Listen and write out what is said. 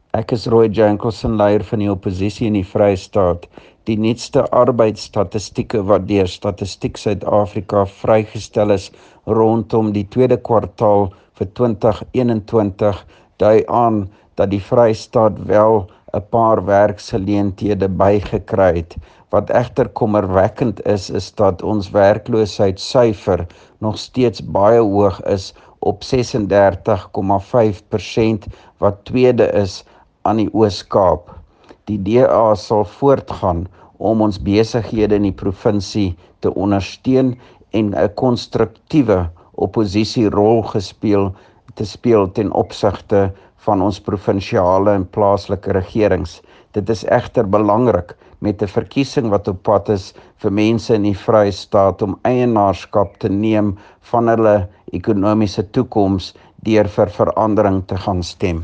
Ek is Roy Jankelson, leier van die oppositie in die Vrystaat. Die nuutste arbeidsstatistieke wat deur Statistiek Suid-Afrika vrygestel is rondom die tweede kwartaal vir 2021 dui aan dat die Vrystaat wel 'n paar werksgeleenthede bygekry het. Wat egter kommerwekkend is dat ons werkloosheidssyfer nog steeds baie hoog is op 36,5%, wat tweede is aan die Oos-Kaap. Die DA sal voortgaan om ons besighede in die provinsie te ondersteun en 'n konstruktiewe opposisierol te speel ten opsigte van ons provinsiale en plaaslike regerings. Dit is egter belangrik met 'n verkiesing wat op pad is vir mense in die Vrystaat om eienaarskap te neem van hulle ekonomiese toekoms deur vir verandering te gaan stem.